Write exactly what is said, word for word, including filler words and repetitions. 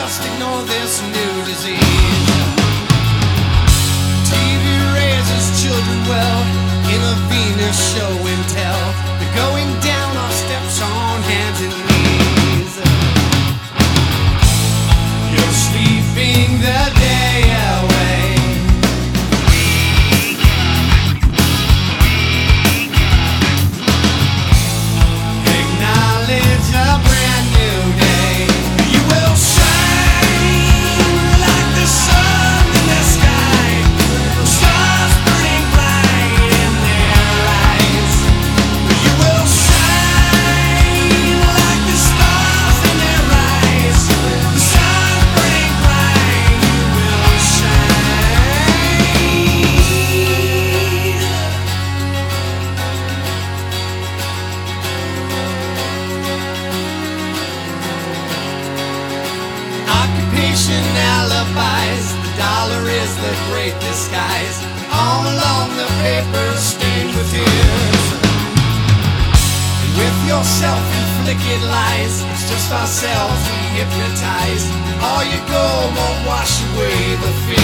just ignore this new disease. T V raises children well, in a Venus show and tell. They're going down our steps on hands and knees. You're sleeping the day away. Acknowledge a brand new day. You will shine like the sun in the sky. Stars burning bright in their eyes. You will shine like the stars in their eyes. The sun burning bright. You will shine. Occupation alibis, the dollar is the great disguise. All along the papers stained with tears. And with your self-inflicted lies, it's just ourselves we hypnotize. All your gold won't wash away the fear.